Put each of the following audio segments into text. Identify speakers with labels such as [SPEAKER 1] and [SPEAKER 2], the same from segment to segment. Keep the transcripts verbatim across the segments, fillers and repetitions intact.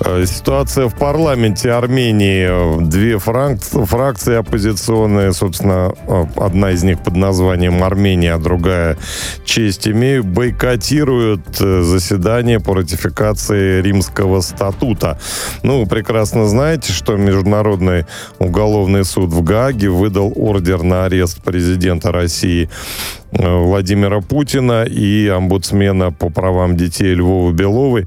[SPEAKER 1] Ситуация в парламенте Армении. Две фрак- фракции оппозиционные, собственно, одна из них под названием «Армения», а другая «Честь имею», бойкотируют заседание по ратификации Римского статута. Ну, вы прекрасно знаете, что Международный уголовный суд в Гааге выдал ордер на арест президента России Владимира Путина и омбудсмена по правам детей Львовы Беловой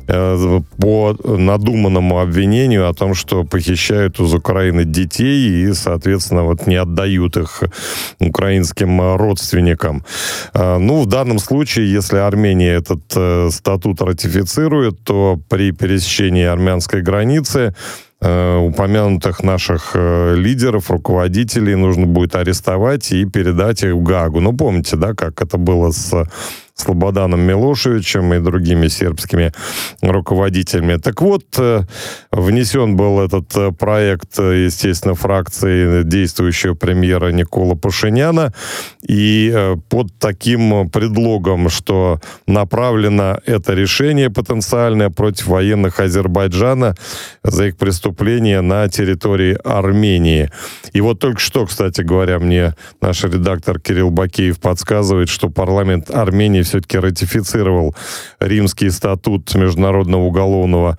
[SPEAKER 1] по надуманному обвинению о том, что похищают из Украины детей и, соответственно, вот не отдают их украинским родственникам. Ну, в данном случае, если Армения этот статут ратифицирует, то при пересечении армянской границы упомянутых наших лидеров, руководителей нужно будет арестовать и передать их в Гаагу. Ну, помните, да, как это было с Слободаном Милошевичем и другими сербскими руководителями. Так вот, внесен был этот проект, естественно, фракции действующего премьера Никола Пашиняна, и под таким предлогом, что направлено это решение потенциальное против военных Азербайджана за их преступления на территории Армении. И вот только что, кстати говоря, мне наш редактор Кирилл Бакеев подсказывает, что парламент Армении все-таки ратифицировал Римский статут Международного уголовного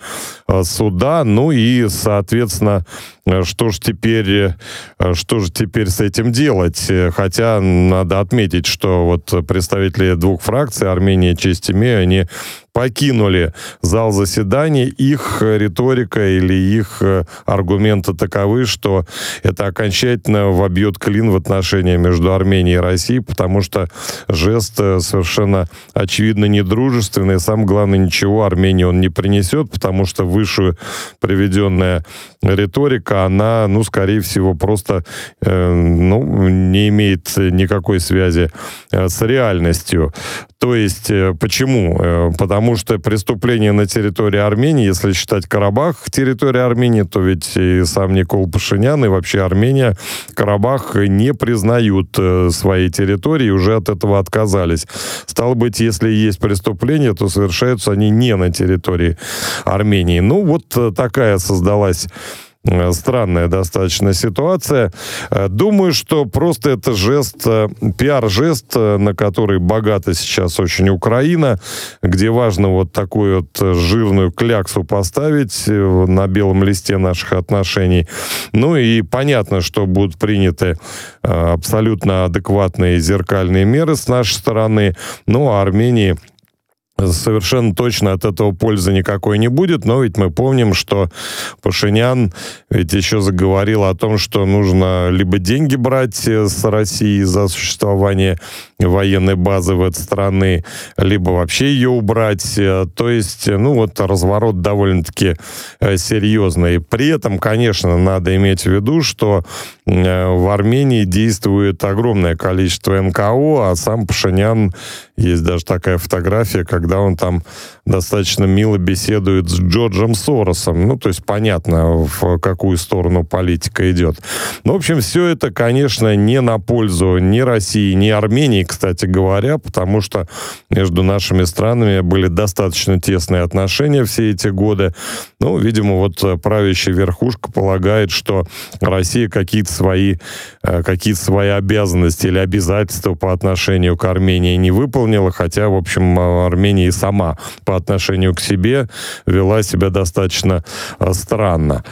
[SPEAKER 1] суда. Ну и, соответственно, что же теперь, что же теперь с этим делать? Хотя надо отметить, что вот представители двух фракций, Армения, Честь имею, они покинули зал заседаний. Их риторика или их аргументы таковы, что это окончательно вобьет клин в отношения между Арменией и Россией, потому что жест совершенно очевидно недружественный. И самое главное, ничего Армении он не принесет, потому что выше приведенная риторика, она, ну, скорее всего, просто э, ну, не имеет никакой связи э, с реальностью. То есть, э, почему? Э, потому что преступление на территории Армении, если считать Карабах территорией Армении, то ведь и сам Никола Пашинян, и вообще Армения, Карабах не признают э, своей территории и уже от этого отказались. Стало быть, если есть преступления, то совершаются они не на территории Армении. Ну, вот э, такая создалась странная достаточно ситуация. Думаю, что просто это жест, пиар-жест, на который богата сейчас очень Украина, где важно вот такую вот жирную кляксу поставить на белом листе наших отношений. Ну и понятно, что будут приняты абсолютно адекватные зеркальные меры с нашей стороны. Ну, а Армении совершенно точно от этого пользы никакой не будет, но ведь мы помним, что Пашинян ведь еще заговорил о том, что нужно либо деньги брать с России за существование военной базы в этой стране, либо вообще ее убрать. То есть, ну вот разворот довольно-таки серьезный. При этом, конечно, надо иметь в виду, что в Армении действует огромное количество эн ка о, а сам Пашинян, есть даже такая фотография, когда он там достаточно мило беседует с Джорджем Соросом. Ну, то есть понятно, в какую сторону политика идет. Ну, в общем, все это, конечно, не на пользу ни России, ни Армении, кстати говоря, потому что между нашими странами были достаточно тесные отношения все эти годы. Ну, видимо, вот правящая верхушка полагает, что Россия какие-то свои, какие-то свои обязанности или обязательства по отношению к Армении не выполнила, хотя, в общем, Армения и сама по отношению к себе вела себя достаточно странно.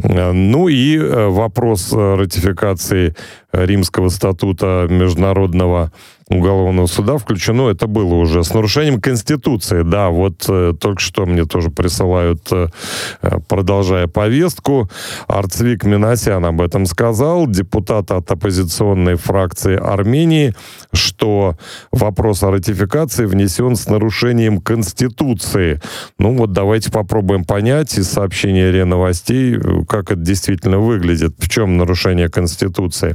[SPEAKER 1] Ну и вопрос ратификации Римского статута Международного уголовного суда включено, это было уже с нарушением Конституции. Да, вот э, только что мне тоже присылают, э, продолжая повестку, Арцвик Минасян об этом сказал, депутат от оппозиционной фракции Армении, что вопрос о ратификации внесен с нарушением Конституции. Ну вот давайте попробуем понять из сообщения РИА Новостей, как это действительно выглядит, в чем нарушение Конституции.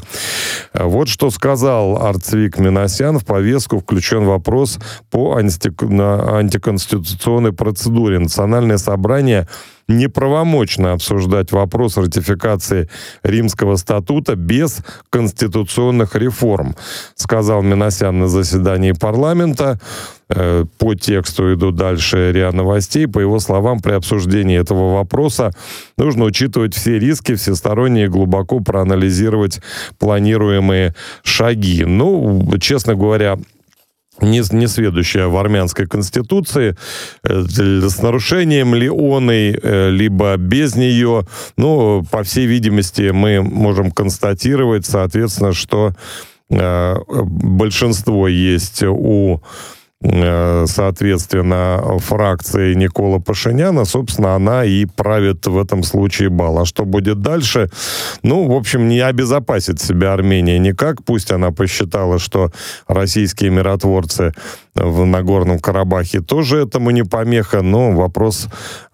[SPEAKER 1] Вот что сказал Арцвик Минасян. В повестку включен вопрос по антиконституционной процедуре. Национальное собрание неправомочно обсуждать вопрос ратификации Римского статута без конституционных реформ, сказал Минасян на заседании парламента. по тексту иду дальше РИА Новостей. По его словам, при обсуждении этого вопроса нужно учитывать все риски, всесторонне и глубоко проанализировать планируемые шаги. Ну, честно говоря, не, не сведущая в армянской конституции, э, с нарушением ли оной, э, либо без нее, ну, по всей видимости, мы можем констатировать, соответственно, что э, большинство есть у соответственно, фракции Никола Пашиняна, собственно, она и правит в этом случае бал. А что будет дальше? Ну, в общем, не обезопасит себя Армения никак. Пусть она посчитала, что российские миротворцы в Нагорном Карабахе тоже этому не помеха, но вопрос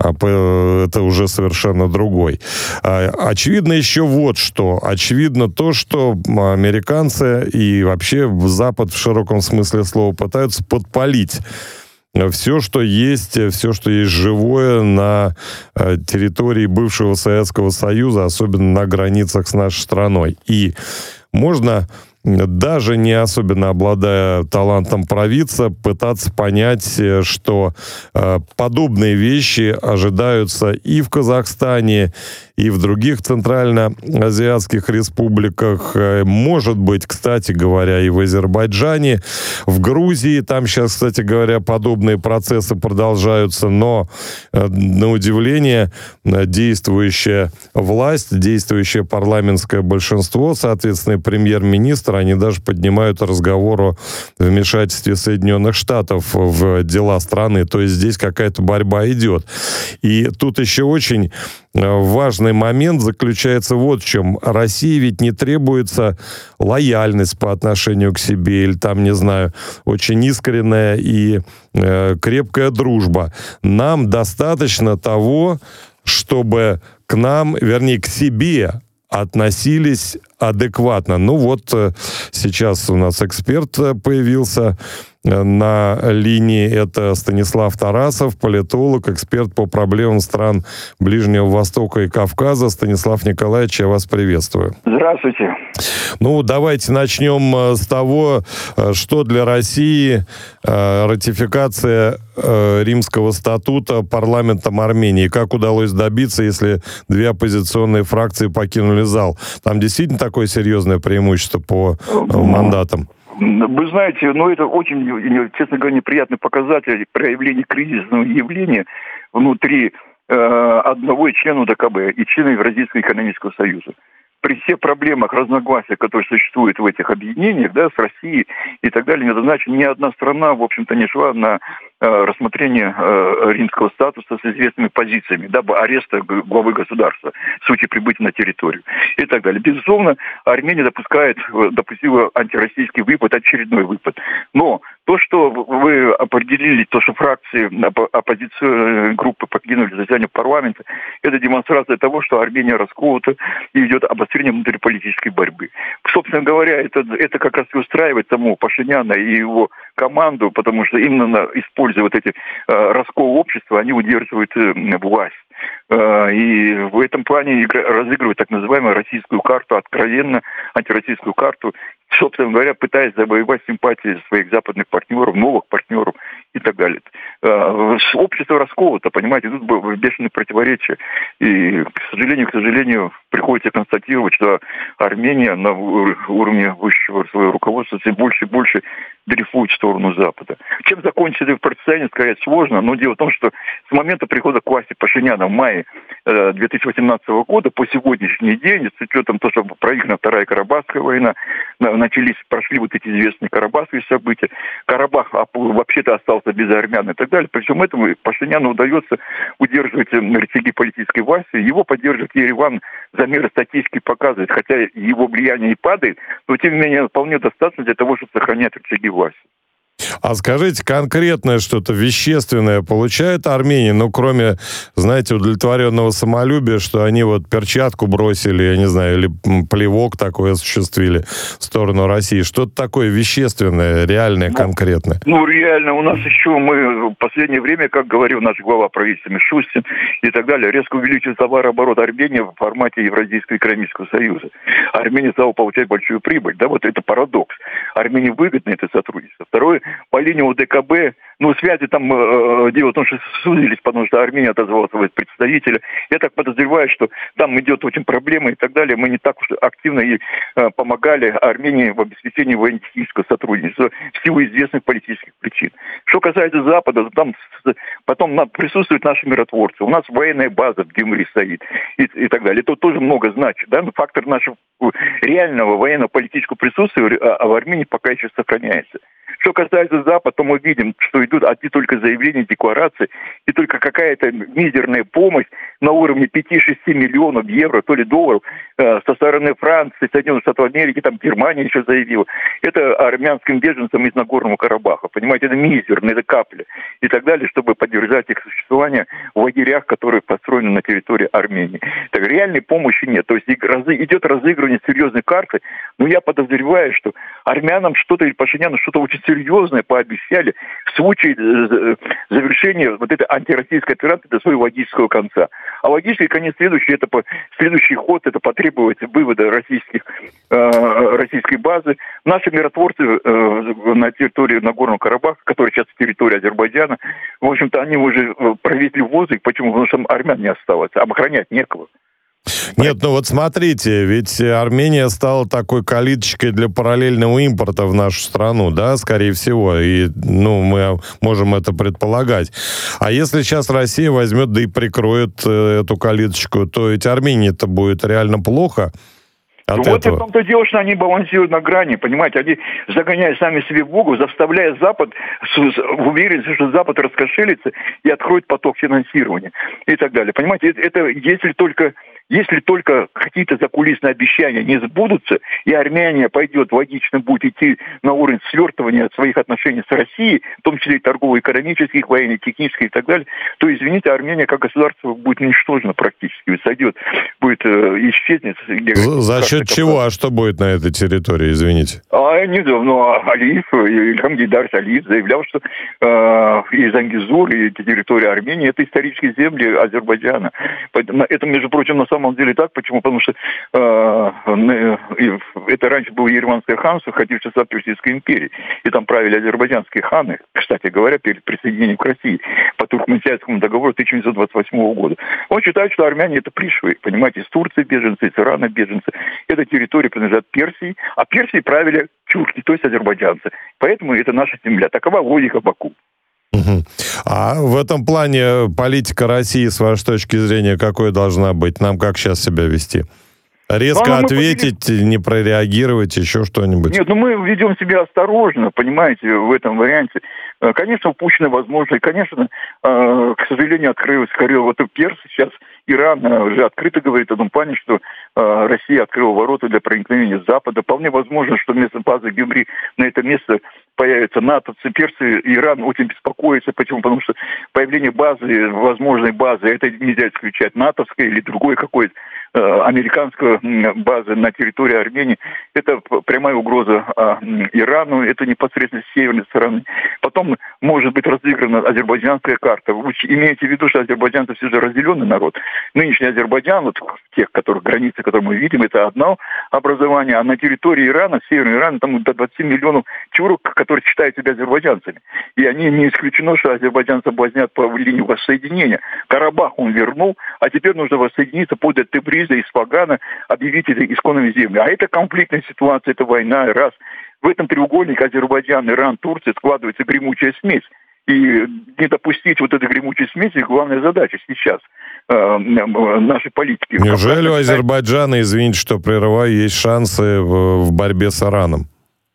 [SPEAKER 1] это уже совершенно другой. Очевидно еще вот что. Очевидно то, что американцы и вообще Запад в широком смысле слова пытаются подпалить все, что есть, все, что есть живое на территории бывшего Советского Союза, особенно на границах с нашей страной. И можно, даже не особенно обладая талантом провидца, пытаться понять, что э, подобные вещи ожидаются и в Казахстане, и в других центральноазиатских республиках. Может быть, кстати говоря, и в Азербайджане, в Грузии. Там сейчас, кстати говоря, подобные процессы продолжаются, но, э, на удивление, действующая власть, действующее парламентское большинство, соответственно, премьер-министр, они даже поднимают разговор о вмешательстве Соединенных Штатов в дела страны. То есть здесь какая-то борьба идет. И тут еще очень важный момент заключается вот в чем. России ведь не требуется лояльность по отношению к себе или там, не знаю, очень искренняя и э, крепкая дружба. Нам достаточно того, чтобы к нам, вернее, к себе относились адекватно. Ну вот сейчас у нас эксперт появился на линии. Это Станислав Тарасов, политолог, эксперт по проблемам стран Ближнего Востока и Кавказа. Станислав Николаевич, я вас приветствую.
[SPEAKER 2] Здравствуйте.
[SPEAKER 1] Ну, давайте начнем с того, что для России ратификация Римского статута парламентом Армении. Как удалось добиться, если две оппозиционные фракции покинули зал? Там действительно такое серьезное преимущество по мандатам?
[SPEAKER 2] Вы знаете, ну это очень, честно говоря, неприятный показатель проявления кризисного явления внутри э, одного и члена УДКБ и члена Евразийского экономического союза. При всех проблемах, разногласиях, которые существуют в этих объединениях, да, с Россией и так далее, это значит, ни одна страна, в общем-то, не шла на э, рассмотрение э, римского статуса с известными позициями, дабы ареста главы государства в случае прибытия на территорию и так далее. Безусловно, Армения допускает, допустила антироссийский выпад, очередной выпад. Но то, что вы определили, то, что фракции оппозиционной группы покинули заседание парламента, это демонстрация того, что Армения расколота и идет обострение внутриполитической борьбы. Собственно говоря, это, это как раз и устраивает самого Пашиняна и его команду, потому что именно используя вот эти э, раскол общества, они удерживают э, власть. Э, и в этом плане игра, разыгрывают так называемую российскую карту, откровенно антироссийскую карту, собственно говоря, пытаясь завоевать симпатии своих западных партнеров, новых партнеров и так далее. Общество расколото, понимаете, тут бешеные противоречия. И, к сожалению, к сожалению, приходится констатировать, что Армения на уровне высшего своего руководства все больше и больше дрейфует в сторону Запада. Чем закончится это противостояние, сказать сложно, но дело в том, что с момента прихода к власти Пашиняна в мае две тысячи восемнадцатого года по сегодняшний день, с учетом того, что проиграна Вторая Карабахская война, начались, прошли вот эти известные карабахские события, Карабах вообще-то остался без армян и так далее. При всем этом Пашиняну удается удерживать рычаги политической власти, его поддерживает Ереван, замеры статистики показывают, хотя его влияние и падает, но тем не менее вполне достаточно для того, чтобы сохранять рычаги власти.
[SPEAKER 1] А скажите, конкретное что-то вещественное получает Армения, ну, кроме, знаете, удовлетворенного самолюбия, что они вот перчатку бросили, я не знаю, или плевок такой осуществили в сторону России. Что-то такое вещественное, реальное, ну, конкретное?
[SPEAKER 2] Ну, реально, у нас еще мы в последнее время, как говорил наш глава правительства Мишустин и так далее, резко увеличил товарооборот Армении в формате Евразийского экономического союза. Армения стала получать большую прибыль. Да, вот это парадокс. Армении выгодно это сотрудничество. Второе, по линии ОДКБ, ну, связи там, э, дело в том, что сузились, потому что Армения отозвала своего представителя. Я так подозреваю, что там идет очень проблема и так далее. Мы не так уж активно и э, помогали Армении в обеспечении военно-технического сотрудничества в силу известных политических причин. Что касается Запада, там потом присутствуют наши миротворцы. У нас военная база в Гюмри стоит и, и так далее. Это тоже много значит. Да? Но фактор нашего реального военно-политического присутствия в Армении пока еще сохраняется. Что касается Запада, то мы видим, что идут одни только заявления, декларации, и только какая-то мизерная помощь на уровне пяти-шести миллионов евро, то ли долларов, э, со стороны Франции, Соединенных Штатов Америки, там Германия еще заявила. Это армянским беженцам из Нагорного Карабаха. Понимаете, это мизерно, это капля. И так далее, чтобы поддержать их существование в лагерях, которые построены на территории Армении. Так реальной помощи нет. То есть идет разыгрывание серьезной карты, но я подозреваю, что армянам что-то или Пашиняну что-то очень серьезное пообещали в случае завершения вот этой антироссийской операции до своего логического конца. А логический конец следующий, это по, следующий ход, это потребовать вывода российских, э, российской базы. Наши миротворцы э, на территории Нагорного Карабаха, который сейчас территория Азербайджана, в общем-то, они уже провели воздух. Почему? Потому что армян не осталось, а охранять некого.
[SPEAKER 1] Нет, ну вот смотрите, ведь Армения стала такой калиточкой для параллельного импорта в нашу страну, да, скорее всего, и, ну, мы можем это предполагать. А если сейчас Россия возьмет, да и прикроет э, эту калиточку, то ведь Армении-то будет реально плохо от
[SPEAKER 2] ну,
[SPEAKER 1] этого.
[SPEAKER 2] Вот и в том-то дело, что они балансируют на грани, понимаете, они загоняют сами себе в Богу, заставляя Запад, в уверенности, что Запад раскошелится и откроет поток финансирования и так далее. Понимаете, это, это если только... Если только какие-то закулисные обещания не сбудутся, и Армения пойдет, логично будет идти на уровень свертывания своих отношений с Россией, в том числе и торгово-экономических, военно-технических и так далее, то, извините, Армения как государство будет уничтожена практически, сойдет, будет э, исчезнет.
[SPEAKER 1] За, за счет чего? А что будет на этой территории, извините?
[SPEAKER 2] А, не знаю, ну, Алиев, Ильхам Гейдарович Алиев заявлял, что э, и Зангизур, и территория Армении — это исторические земли Азербайджана. Это, между прочим, на самом деле так. Почему? Потому что э, это раньше было Ереванское ханство, входившее в состав Персидской империи. И там правили азербайджанские ханы, кстати говоря, перед присоединением к России по Туркменскому договору тысяча девятьсот двадцать восьмого года. Он считает, что армяне — это пришлые. Понимаете, из Турции беженцы, из Ирана беженцы. Эта территория принадлежит Персии, а Персии правили тюрки, то есть азербайджанцы. Поэтому это наша земля. Такова логика Баку.
[SPEAKER 1] Угу. А в этом плане политика России, с вашей точки зрения, какой должна быть? Нам как сейчас себя вести? Резко ну, ответить, мы... не прореагировать, еще что-нибудь?
[SPEAKER 2] Нет, ну мы ведем себя осторожно, понимаете, в этом варианте. Конечно, упущены возможности. Конечно, к сожалению, открылась скорее вот Перс сейчас. Иран уже открыто говорит о том плане, что э, Россия открыла ворота для проникновения с Запада. Вполне возможно, что вместо базы Гюмри на это место появятся натовцы. Персы и Иран очень беспокоятся. Почему? Потому что появление базы, возможной базы, это нельзя исключать, натовской или другой какой-то э, американской базы на территории Армении. Это прямая угроза э, Ирану, это непосредственно с северной стороны. Потом может быть разыграна азербайджанская карта. Вы имеете в виду, что азербайджанцы все же разделенный народ. Нынешний Азербайджан, вот тех, которых границы, которые мы видим, это одно образование, а на территории Ирана, Северного Ирана, там до двадцати миллионов чурок, которые считают себя азербайджанцами. И они не исключено, что азербайджанцы соблазнят по линии воссоединения. Карабах он вернул, а теперь нужно воссоединиться под Тебриза, Исфагана, объявить это исконными землями. А это конфликтная ситуация, это война, раз. В этом треугольнике Азербайджан, Иран, Турция складывается гремучая смесь. И не допустить вот этой гремучей смеси — главная задача сейчас э, нашей политики.
[SPEAKER 1] Неужели у Азербайджана, извините, что прерываю, есть шансы в, в борьбе с Ираном?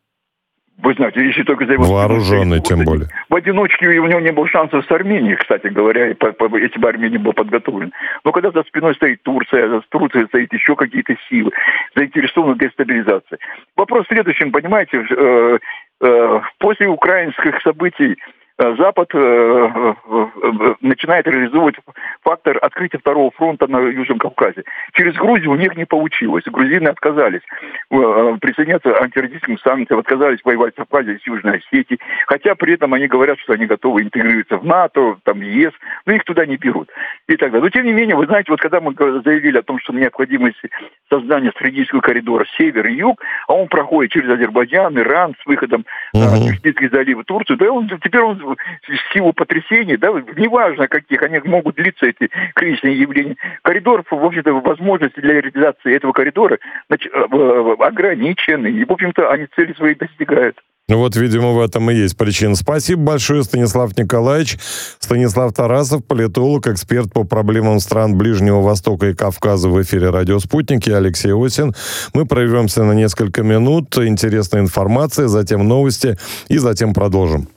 [SPEAKER 2] Вы знаете, если только за его...
[SPEAKER 1] Вооруженный, тем более.
[SPEAKER 2] В одиночке у него не было шансов с Арменией, кстати говоря, если бы Армения была подготовлена. Но когда за спиной стоит Турция, за Турцией стоит еще какие-то силы, заинтересованы в дестабилизации. Вопрос в следующем, понимаете, э, э, после украинских событий Запад начинает реализовывать фактор открытия второго фронта на Южном Кавказе. Через Грузию у них не получилось. Грузины отказались присоединяться к антироссийским санкциям, отказались воевать в Кавказе с Южной Осетией, хотя при этом они говорят, что они готовы интегрироваться в НАТО, там, в ЕС, но их туда не берут. И так далее. Но тем не менее, вы знаете, вот когда мы заявили о том, что необходимость создания стратегического коридора север и юг, а он проходит через Азербайджан, Иран с выходом uh-huh. Персидский залив, Турцию, да, он, теперь он в силу потрясений, да, неважно каких, они могут длиться, эти кризисные явления. Коридор, в общем-то, возможности для реализации этого коридора значит, ограничены, и, в общем-то, они цели свои достигают.
[SPEAKER 1] Ну вот, видимо, в этом и есть причина. Спасибо большое, Станислав Николаевич. Станислав Тарасов, политолог, эксперт по проблемам стран Ближнего Востока и Кавказа в эфире «Радио Спутник». Я Алексей Осин. Мы прервемся на несколько минут. Интересная информация, затем новости и затем продолжим.